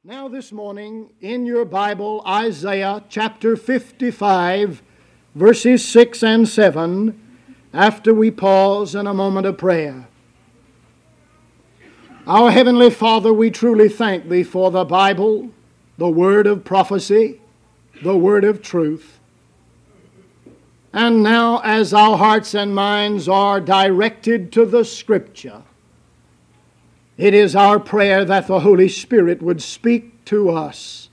Now this morning in your Bible, Isaiah chapter 55, verses 6 and 7, after we pause in a moment of prayer. Our Heavenly Father, we truly thank Thee for the Bible, the word of prophecy, the word of truth. And now as our hearts and minds are directed to the Scripture, it is our prayer that the Holy Spirit would speak to us.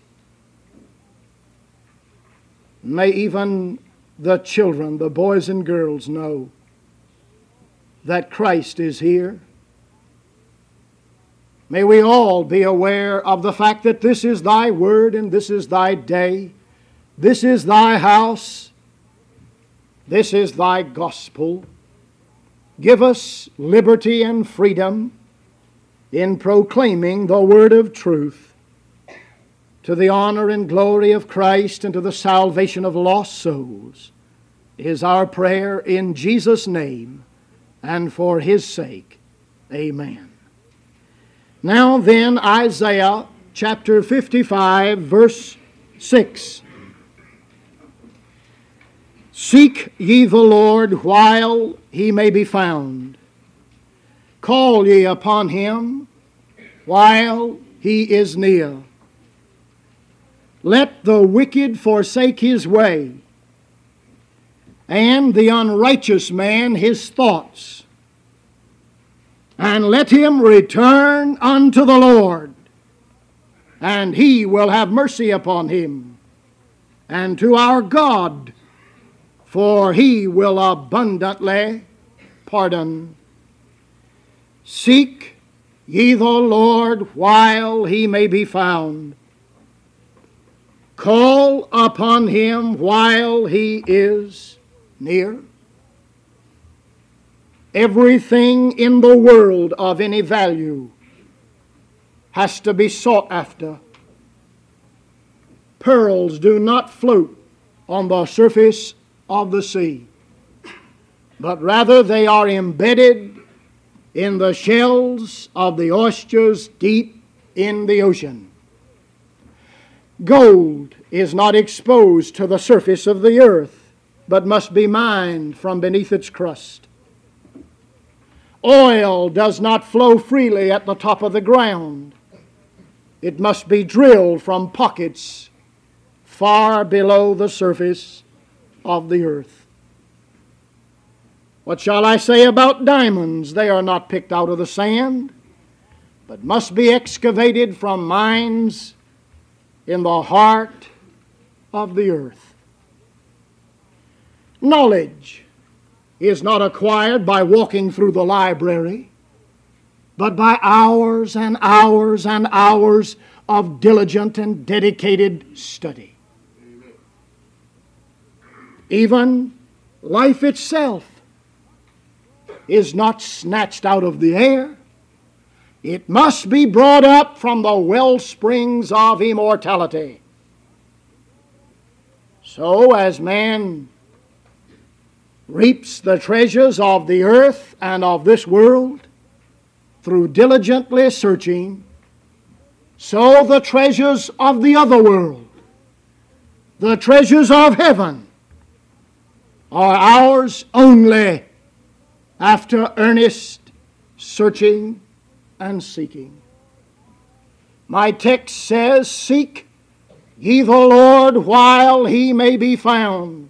May even the children, the boys and girls, know that Christ is here. May we all be aware of the fact that this is Thy word and this is Thy day. This is Thy house. This is Thy gospel. Give us liberty and freedom in proclaiming the word of truth to the honor and glory of Christ and to the salvation of lost souls, is our prayer in Jesus' name and for His sake. Amen. Now then, Isaiah chapter 55, verse 6. Seek ye the Lord while He may be found. Call ye upon Him while He is near. Let the wicked forsake his way, and the unrighteous man his thoughts. And let him return unto the Lord, and He will have mercy upon him, and to our God, for He will abundantly pardon. Seek ye the Lord while He may be found. Call upon Him while He is near. Everything in the world of any value has to be sought after. Pearls do not float on the surface of the sea, but rather they are embedded in the shells of the oysters deep in the ocean. Gold is not exposed to the surface of the earth, but must be mined from beneath its crust. Oil does not flow freely at the top of the ground. It must be drilled from pockets far below the surface of the earth. What shall I say about diamonds? They are not picked out of the sand, but must be excavated from mines in the heart of the earth. Knowledge is not acquired by walking through the library, but by hours and hours and hours of diligent and dedicated study. Amen. Even life itself is not snatched out of the air. It must be brought up from the well springs of immortality. So as man reaps the treasures of the earth and of this world through diligently searching, so the treasures of the other world, the treasures of heaven, are ours only after earnest searching and seeking. My text says, Seek ye the Lord while He may be found.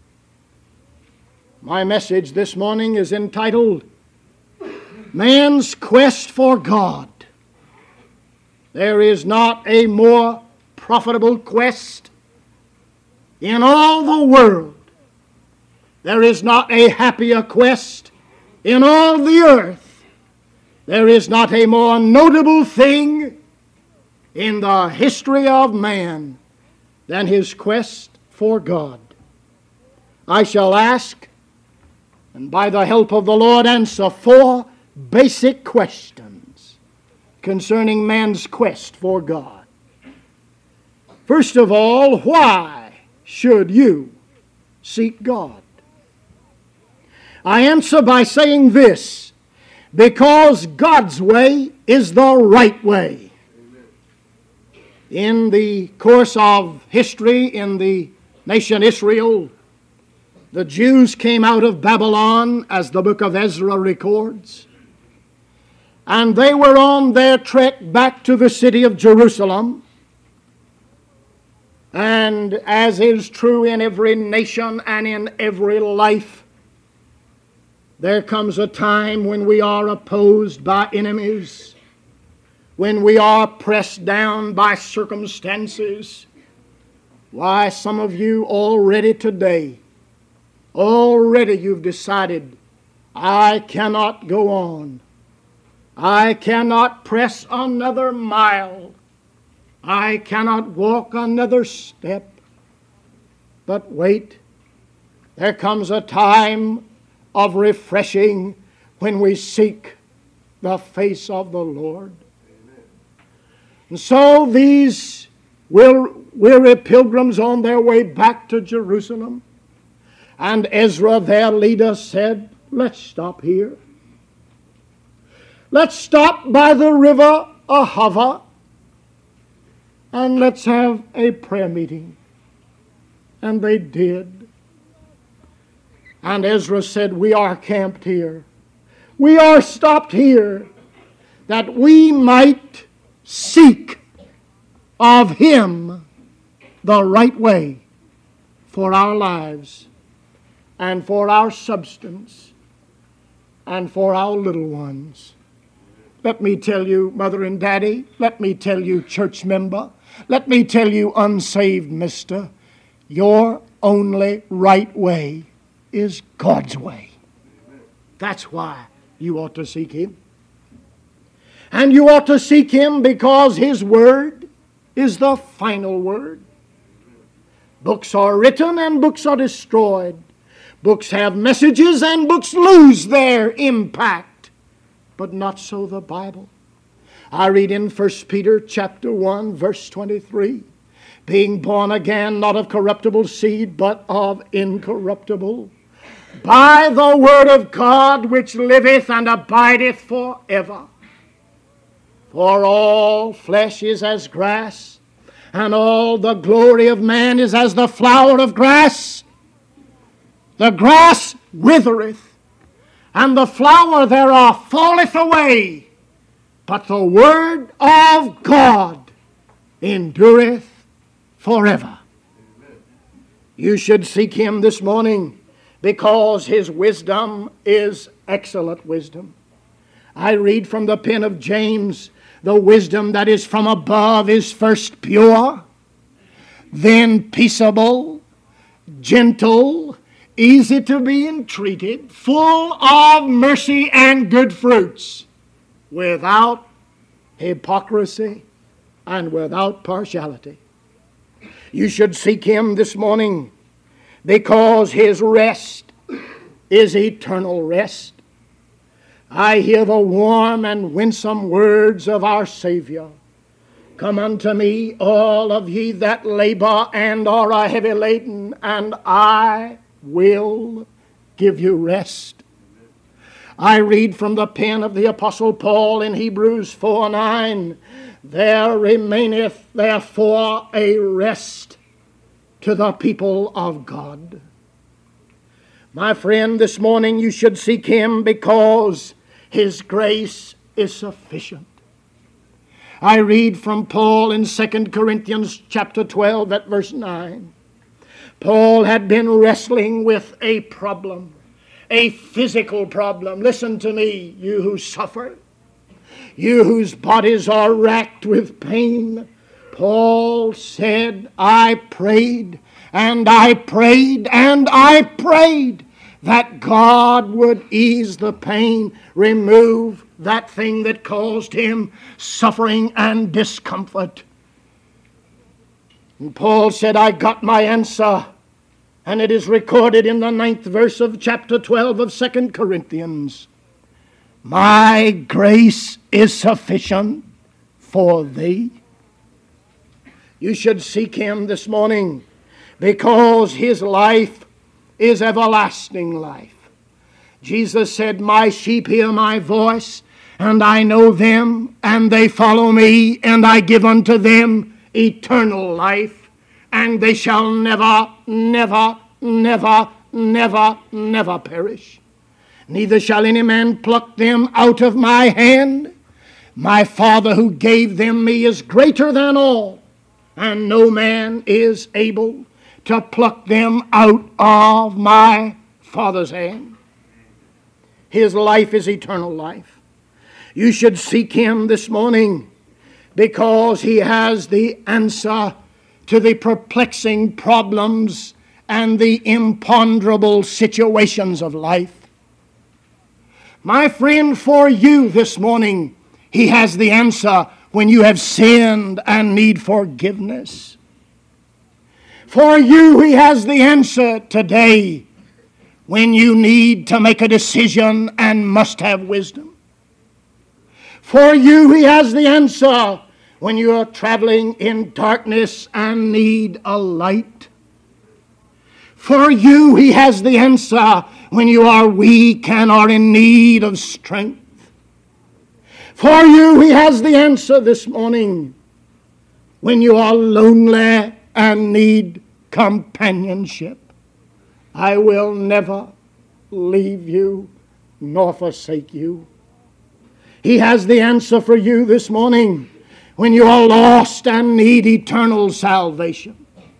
My message this morning is entitled, Man's Quest for God. There is not a more profitable quest in all the world. There is not a happier quest in all the earth. There is not a more notable thing in the history of man than his quest for God. I shall ask, and by the help of the Lord answer, 4 basic questions concerning man's quest for God. First of all, why should you seek God? I answer by saying this: because God's way is the right way. In the course of history in the nation Israel, the Jews came out of Babylon, as the book of Ezra records, and they were on their trek back to the city of Jerusalem. And as is true in every nation and in every life, there comes a time when we are opposed by enemies, when we are pressed down by circumstances. Why, some of you already today, already you've decided, I cannot go on. I cannot press another mile. I cannot walk another step. But wait, there comes a time of refreshing when we seek the face of the Lord. Amen. And so these weary pilgrims on their way back to Jerusalem, and Ezra, their leader, said, let's stop here. Let's stop by the river Ahava and let's have a prayer meeting. And they did. And Ezra said, we are camped here. We are stopped here that we might seek of Him the right way for our lives and for our substance and for our little ones. Let me tell you, mother and daddy, let me tell you, church member, let me tell you, unsaved mister, your only right way is God's way. That's why you ought to seek Him. And you ought to seek Him because His Word is the final word. Books are written and books are destroyed. Books have messages and books lose their impact. But not so the Bible. I read in 1 Peter chapter 1, verse 23, being born again, not of corruptible seed, but of incorruptible, by the word of God which liveth and abideth forever. For all flesh is as grass, and all the glory of man is as the flower of grass. The grass withereth, and the flower thereof falleth away, but the word of God endureth forever. Amen. You should seek Him this morning because His wisdom is excellent wisdom. I read from the pen of James, the wisdom that is from above is first pure, then peaceable, gentle, easy to be entreated, full of mercy and good fruits, without hypocrisy and without partiality. You should seek Him this morning because His rest is eternal rest. I hear the warm and winsome words of our Savior. Come unto me, all of ye that labor and are heavy laden, and I will give you rest. I read from the pen of the Apostle Paul in Hebrews 4:9. There remaineth therefore a rest to the people of God. My friend, this morning you should seek Him because His grace is sufficient. I read from Paul in 2 Corinthians chapter 12 at verse 9. Paul had been wrestling with a problem, a physical problem. Listen to me, you who suffer, you whose bodies are racked with pain. Paul said, I prayed and I prayed and I prayed that God would ease the pain, remove that thing that caused him suffering and discomfort. And Paul said, I got my answer. And it is recorded in the 9th verse of chapter 12 of 2 Corinthians. My grace is sufficient for thee. You should seek Him this morning because His life is everlasting life. Jesus said, my sheep hear my voice, and I know them, and they follow me, and I give unto them eternal life, and they shall never, never, never, never, never perish. Neither shall any man pluck them out of my hand. My Father who gave them me is greater than all, and no man is able to pluck them out of my Father's hand. His life is eternal life. You should seek Him this morning because He has the answer to the perplexing problems and the imponderable situations of life. My friend, for you this morning, He has the answer when you have sinned and need forgiveness. For you, He has the answer today when you need to make a decision and must have wisdom. For you, He has the answer when you are traveling in darkness and need a light. For you, He has the answer when you are weak and are in need of strength. For you, He has the answer this morning when you are lonely and need companionship. I will never leave you nor forsake you. He has the answer for you this morning when you are lost and need eternal salvation.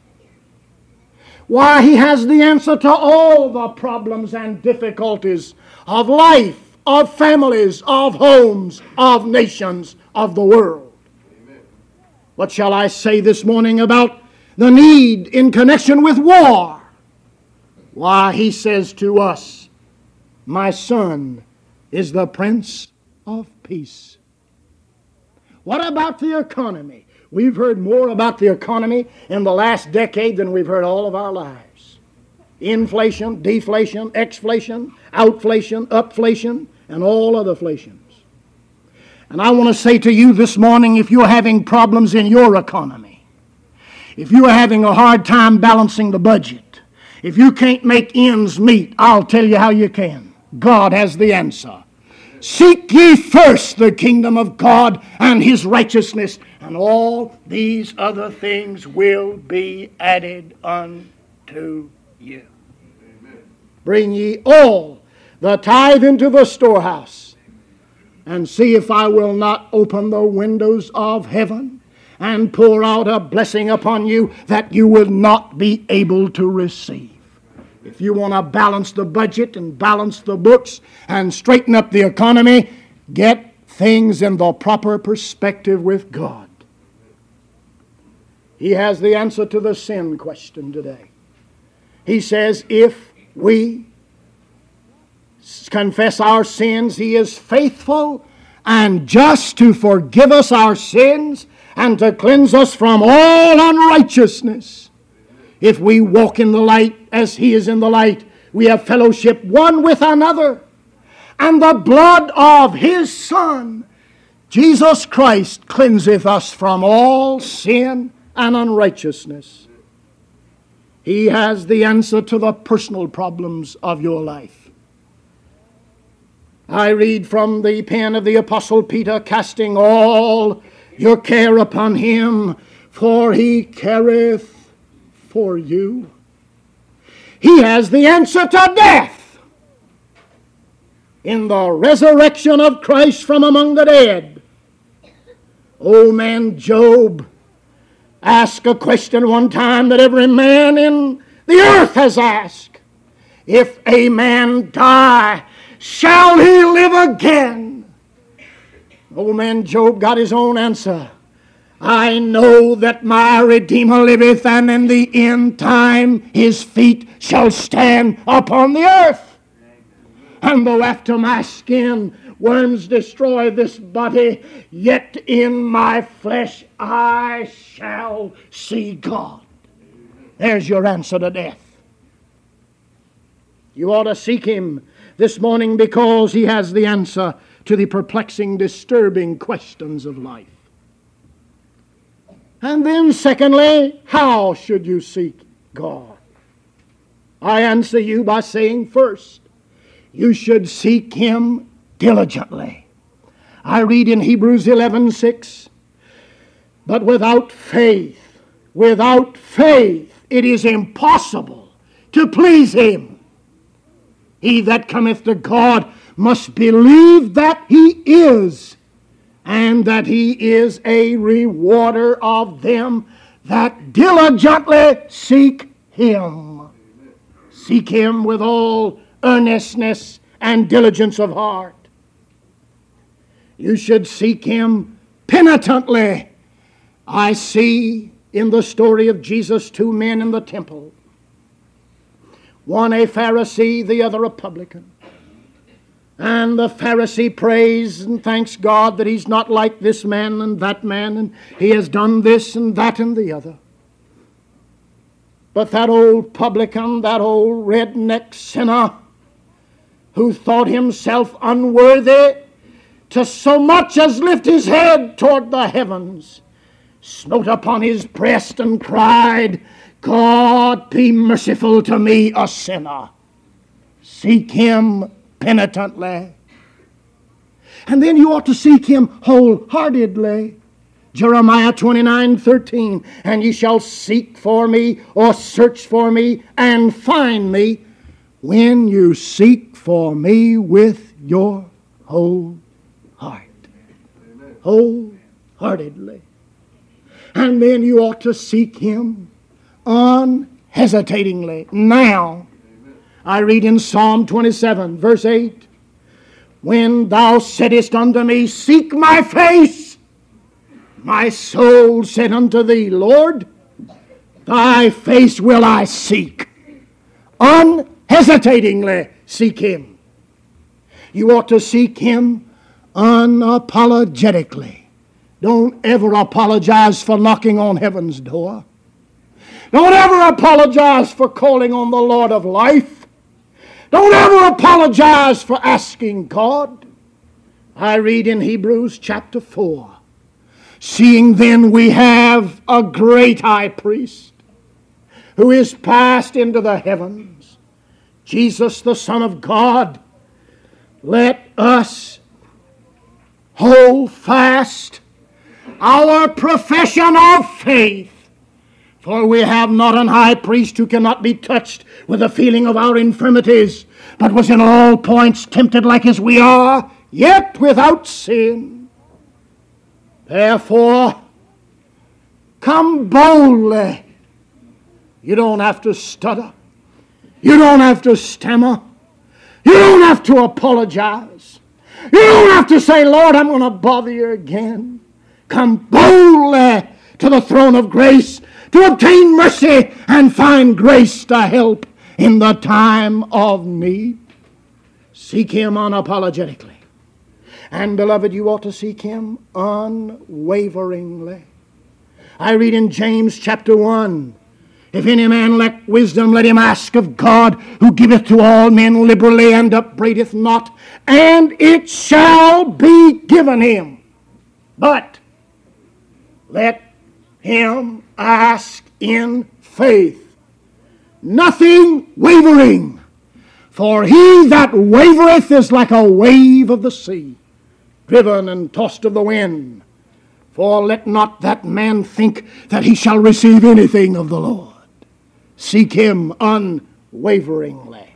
Why, He has the answer to all the problems and difficulties of life, of families, of homes, of nations, of the world. Amen. What shall I say this morning about the need in connection with war? Why, He says to us, my son is the Prince of Peace. What about the economy? We've heard more about the economy in the last decade than we've heard all of our lives. Inflation, deflation, exflation, outflation, upflation, and all other flations. And I want to say to you this morning, if you're having problems in your economy, if you're having a hard time balancing the budget, if you can't make ends meet, I'll tell you how you can. God has the answer. Seek ye first the kingdom of God and His righteousness, and all these other things will be added unto you. Amen. Bring ye all the tithe into the storehouse, and see if I will not open the windows of heaven and pour out a blessing upon you that you will not be able to receive. If you want to balance the budget and balance the books and straighten up the economy, get things in the proper perspective with God. He has the answer to the sin question today. He says, if we confess our sins, He is faithful and just to forgive us our sins and to cleanse us from all unrighteousness. If we walk in the light as He is in the light, we have fellowship one with another. And the blood of His Son, Jesus Christ, cleanseth us from all sin and unrighteousness. He has the answer to the personal problems of your life. I read from the pen of the Apostle Peter, casting all your care upon Him, for He careth for you. He has the answer to death in the resurrection of Christ from among the dead. Old man Job asked a question one time that every man in the earth has asked. If a man die, shall he live again? Old man Job got his own answer. I know that my Redeemer liveth, and in the end time His feet shall stand upon the earth. And though after my skin worms destroy this body, yet in my flesh I shall see God. There's your answer to death. You ought to seek Him this morning because He has the answer to the perplexing, disturbing questions of life. And then secondly, how should you seek God? I answer you by saying first, you should seek Him diligently. I read in Hebrews 11:6, But without faith, it is impossible to please Him. He that cometh to God must believe that He is, and that He is a rewarder of them that diligently seek Him. Seek Him with all earnestness and diligence of heart. You should seek Him penitently. I see in the story of Jesus 2 men in the temple. One a Pharisee, the other a publican. And the Pharisee prays and thanks God that he's not like this man and he has done this and that and the other. But that old publican, that old redneck sinner, who thought himself unworthy to so much as lift his head toward the heavens, smote upon his breast and cried, God, be merciful to me, a sinner. Seek Him penitently. And then you ought to seek Him wholeheartedly. Jeremiah 29:13, and ye shall seek for me, or search for me, and find me, when you seek for me with your whole heart. Amen. Wholeheartedly. And then you ought to seek Him unhesitatingly. Now, I read in Psalm 27, verse 8, when thou saidest unto me, seek my face, my soul said unto thee, Lord, thy face will I seek. Unhesitatingly seek Him. You ought to seek Him unapologetically. Don't ever apologize for knocking on heaven's door. Don't ever apologize for calling on the Lord of life. Don't ever apologize for asking God. I read in Hebrews chapter 4, seeing then we have a great high priest who is passed into the heavens, Jesus the Son of God, let us hold fast our profession of faith. For we have not an high priest who cannot be touched with the feeling of our infirmities, but was in all points tempted like as we are, yet without sin. Therefore, come boldly. You don't have to stutter. You don't have to stammer. You don't have to apologize. You don't have to say, Lord, I'm going to bother you again. Come boldly to the throne of grace to obtain mercy and find grace to help in the time of need. Seek Him unapologetically. And beloved, you ought to seek Him unwaveringly. I read in James chapter 1, if any man lack wisdom, let him ask of God, who giveth to all men liberally and upbraideth not, and it shall be given him. But let him ask in faith, nothing wavering. For he that wavereth is like a wave of the sea, driven and tossed of the wind. For let not that man think that he shall receive anything of the Lord. Seek Him unwaveringly.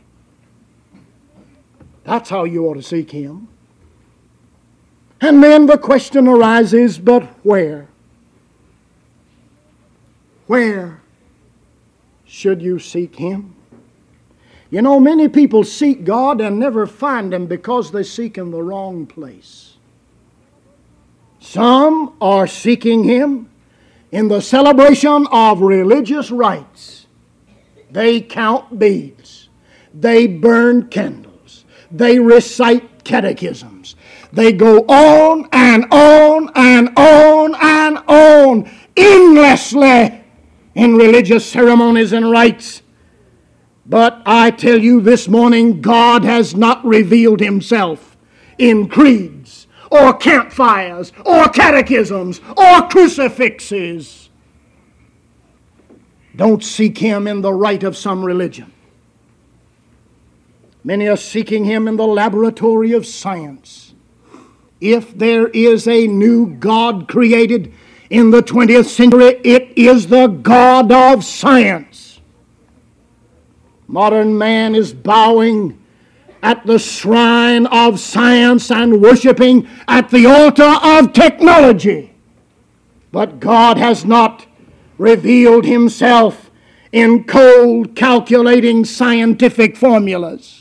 That's how you ought to seek Him. And then the question arises, but where? Where should you seek Him? You know, many people seek God and never find Him because they seek in the wrong place. Some are seeking Him in the celebration of religious rites. They count beads. They burn candles. They recite catechisms. They go on and on and on and on endlessly in religious ceremonies and rites. But I tell you this morning, God has not revealed Himself in creeds or campfires or catechisms or crucifixes. Don't seek Him in the rite of some religion. Many are seeking Him in the laboratory of science. If there is a new God created In the 20th century, it is the God of science. Modern man is bowing at the shrine of science and worshiping at the altar of technology. But God has not revealed himself in cold, calculating scientific formulas.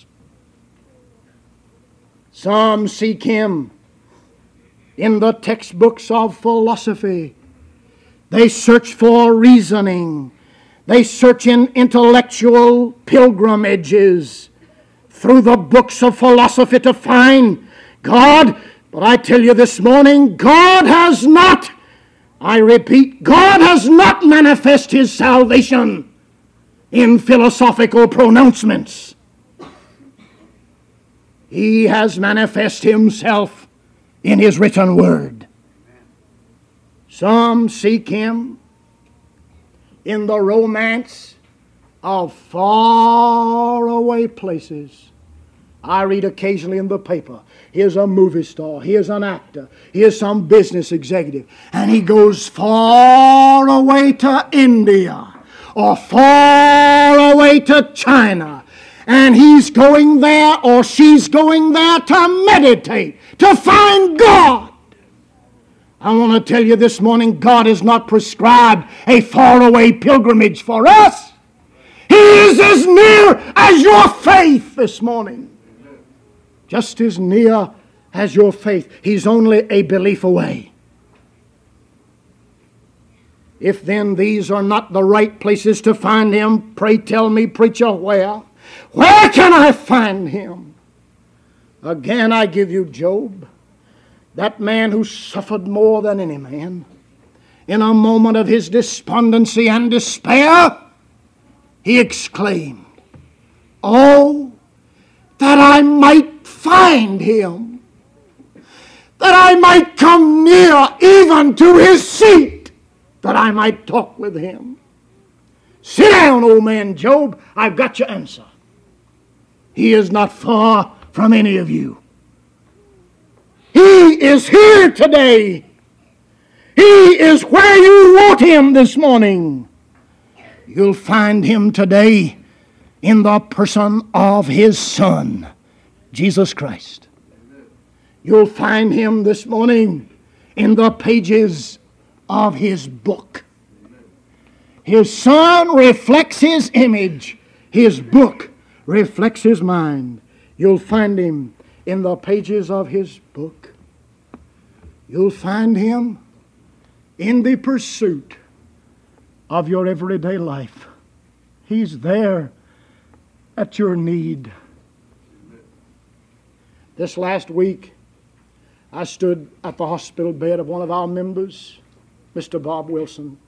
Some seek him in the textbooks of philosophy. They search for reasoning. They search in intellectual pilgrimages through the books of philosophy to find God. But I tell you this morning, God has not, I repeat, God has not manifested his salvation in philosophical pronouncements. He has manifested himself in his written word. Some seek him in the romance of faraway places. I read occasionally in the paper, here's a movie star, here's an actor, here's some business executive, and he goes far away to India or far away to China, and he's going there or she's going there to meditate, to find God. I want to tell you this morning, God has not prescribed a faraway pilgrimage for us. He is as near as your faith this morning. Just as near as your faith. He's only a belief away. If then these are not the right places to find him, pray tell me, preacher, where? Where can I find him? Again, I give you Job, that man who suffered more than any man. In a moment of his despondency and despair, he exclaimed, "Oh, that I might find him, that I might come near even to his seat, that I might talk with him." Sit down, old man Job, I've got your answer. He is not far from any of you. He is here today. He is where you want him this morning. You'll find him today in the person of his Son, Jesus Christ. You'll find him this morning in the pages of his book. His Son reflects his image. His book reflects his mind. You'll find him in the pages of his book. You'll find him in the pursuit of your everyday life. He's there at your need. This last week, I stood at the hospital bed of one of our members, Mr. Bob Wilson.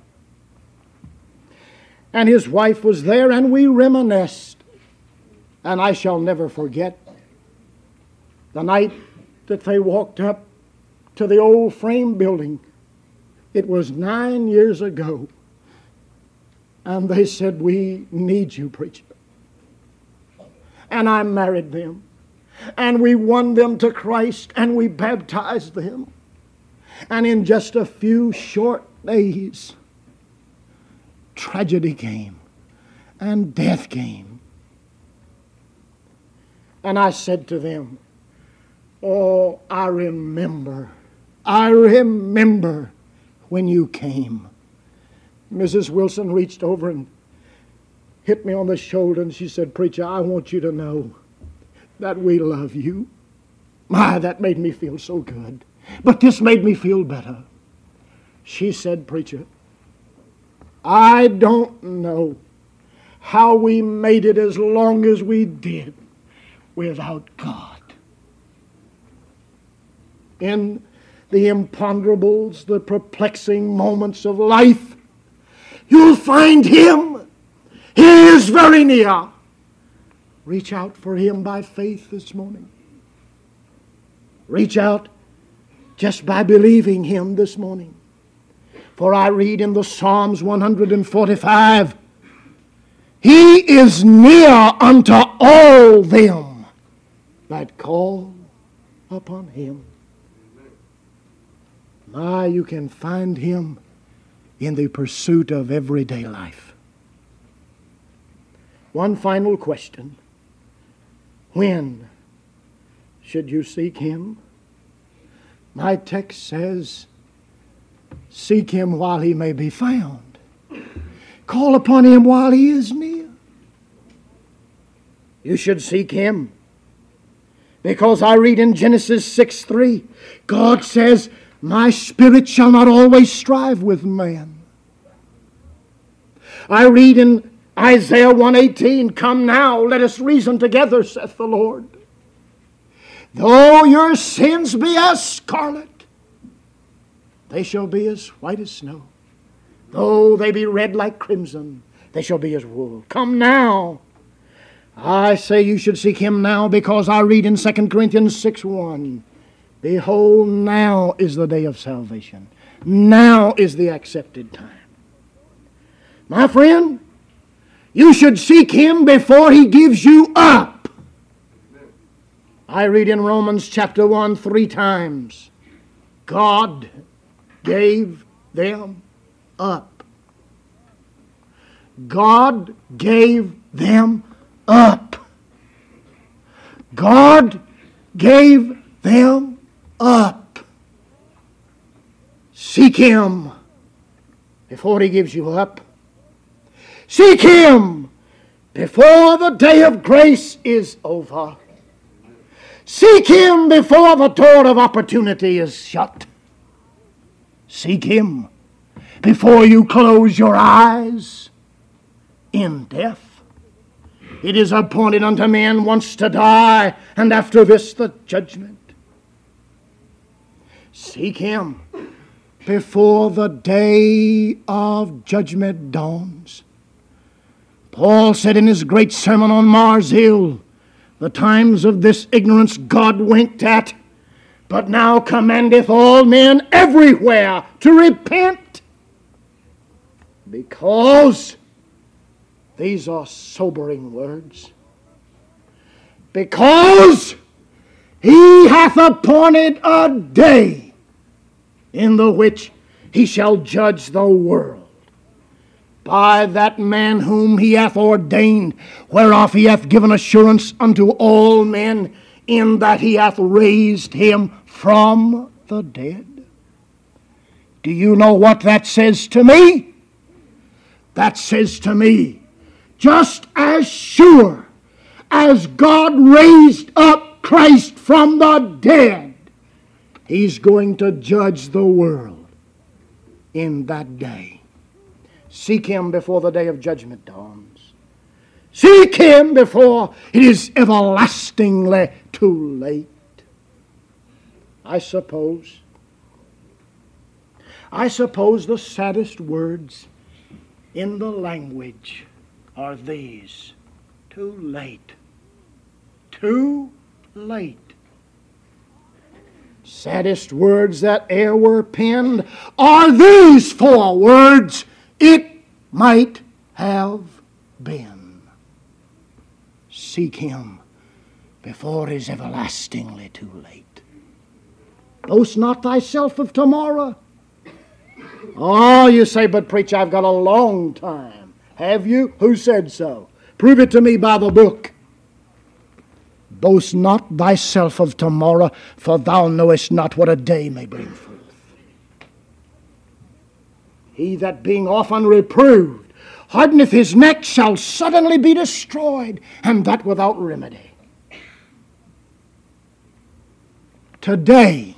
And his wife was there, and we reminisced. And I shall never forget the night that they walked up to the old frame building. It was 9 years ago. And they said, "We need you, preacher." And I married them. And we won them to Christ, and we baptized them. And in just a few short days, tragedy came and death came. And I said to them, "Oh, I remember when you came." Mrs. Wilson reached over and hit me on the shoulder, and she said, "Preacher, I want you to know that we love you." My, that made me feel so good. But this made me feel better. She said, "Preacher, I don't know how we made it as long as we did without God. In the imponderables, the perplexing moments of life, you'll find him. He is very near. Reach out for him by faith this morning. Reach out just by believing him this morning. For I read in the Psalms 145, "He is near unto all them that call upon him." You can find Him in the pursuit of everyday life. One final question. When should you seek Him? My text says, seek Him while He may be found. Call upon Him while He is near. You should seek Him because I read in Genesis 6:3, God says, my spirit shall not always strive with man. I read in Isaiah 1:18, come now, let us reason together, saith the Lord. Though your sins be as scarlet, they shall be as white as snow. Though they be red like crimson, they shall be as wool. Come now. I say you should seek Him now because I read in 2 Corinthians 6:1, behold, now is the day of salvation. Now is the accepted time. My friend, you should seek Him before He gives you up. I read in Romans chapter 1 3 times, God gave them up. God gave them up. God gave them up. Seek Him before He gives you up. Seek Him before the day of grace is over. Seek Him before the door of opportunity is shut. Seek Him before you close your eyes in death. It is appointed unto men once to die, and after this the judgment. Seek Him before the day of judgment dawns. Paul said in his great sermon on Mars Hill, the times of this ignorance God winked at, but now commandeth all men everywhere to repent. Because, these are sobering words, because He hath appointed a day in the which He shall judge the world by that man whom He hath ordained, whereof He hath given assurance unto all men, in that He hath raised Him from the dead. Do you know what that says to me? That says to me, just as sure as God raised up Christ from the dead, He's going to judge the world in that day. Seek Him before the day of judgment dawns. Seek Him before it is everlastingly too late. I suppose the saddest words in the language are these: too late. Too late. Saddest words that e'er were penned are these four words: it might have been. Seek Him before it is everlastingly too late. Boast not thyself of tomorrow. Oh, you say, but preacher, I've got a long time. Have you? Who said so? Prove it to me by the book. Boast not thyself of tomorrow, for thou knowest not what a day may bring forth. He that being often reproved hardeneth his neck shall suddenly be destroyed, and that without remedy. Today,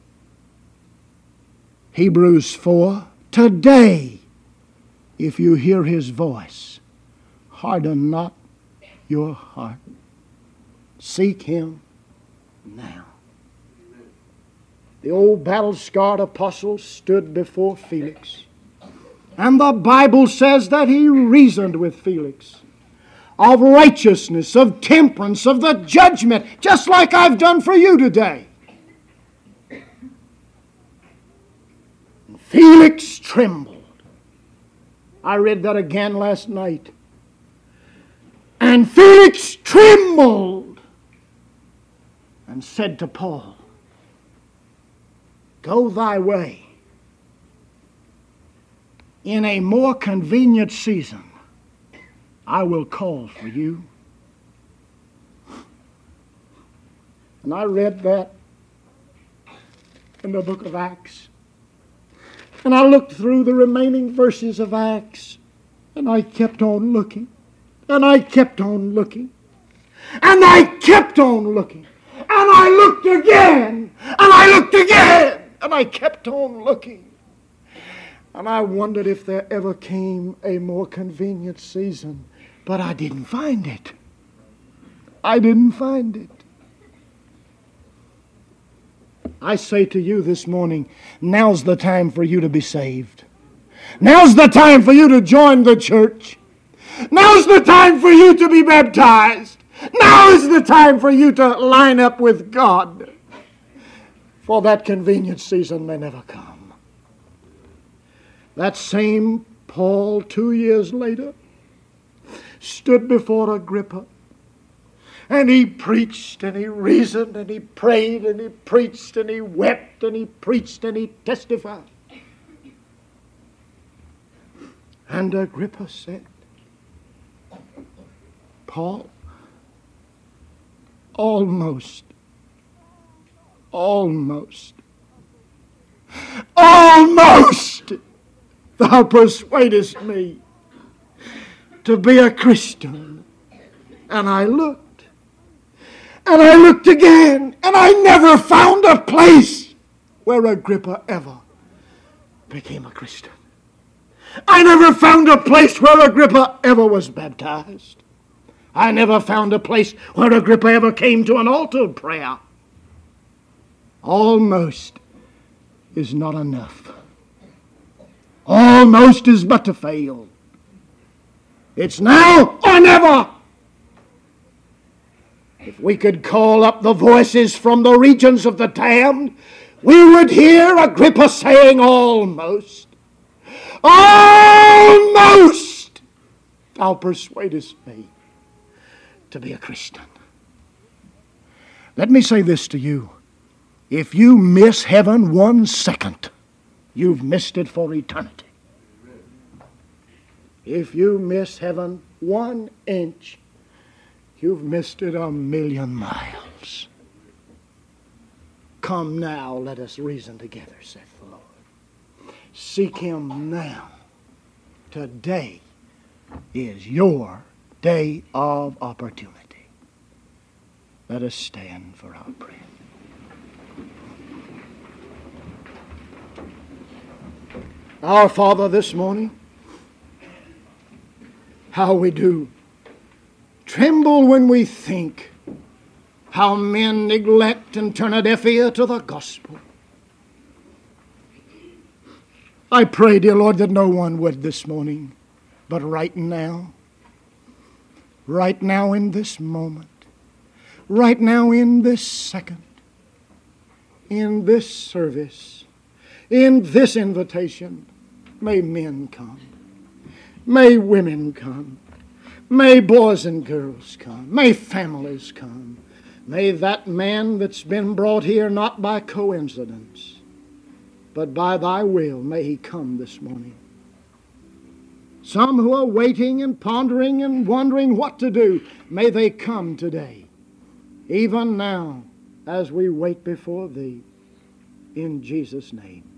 Hebrews 4, today, if you hear His voice, harden not your heart. Seek Him now. The old battle-scarred apostle stood before Felix, and the Bible says that he reasoned with Felix of righteousness, of temperance, of the judgment, just like I've done for you today. Felix trembled. I read that again last night. And Felix trembled and said to Paul, go thy way, in a more convenient season, I will call for you. And I read that in the book of Acts. And I looked through the remaining verses of Acts, and I kept on looking, and I kept on looking, and I kept on looking, and I looked again, and I looked again, and I kept on looking. And I wondered if there ever came a more convenient season, but I didn't find it. I didn't find it. I say to you this morning, now's the time for you to be saved. Now's the time for you to join the church. Now's the time for you to be baptized. Now is the time for you to line up with God. For that convenient season may never come. That same Paul, 2 years later, stood before Agrippa. And he preached, and he reasoned, and he prayed, and he preached, and he wept, and he preached, and he testified. And Agrippa said, Paul, almost thou persuadest me to be a Christian. And I looked. And I looked again, and I never found a place where Agrippa ever became a Christian. I never found a place where Agrippa ever was baptized. I never found a place where Agrippa ever came to an altar of prayer. Almost is not enough. Almost is but to fail. It's now or never. If we could call up the voices from the regions of the damned, we would hear Agrippa saying, almost, almost, thou persuadest me to be a Christian. Let me say this to you. If you miss heaven 1 second, you've missed it for eternity. If you miss heaven 1 inch, you've missed it 1,000,000 miles. Come now, let us reason together, saith the Lord. Seek Him now. Today is your day of opportunity. Let us stand for our prayer. Our Father, this morning, how we do tremble when we think how men neglect and turn a deaf ear to the gospel. I pray, dear Lord, that no one would this morning, but right now in this moment, right now in this second, in this service, in this invitation, may men come, may women come, may boys and girls come. May families come. May that man that's been brought here not by coincidence, but by thy will, may he come this morning. Some who are waiting and pondering and wondering what to do, may they come today, even now, as we wait before thee, in Jesus' name.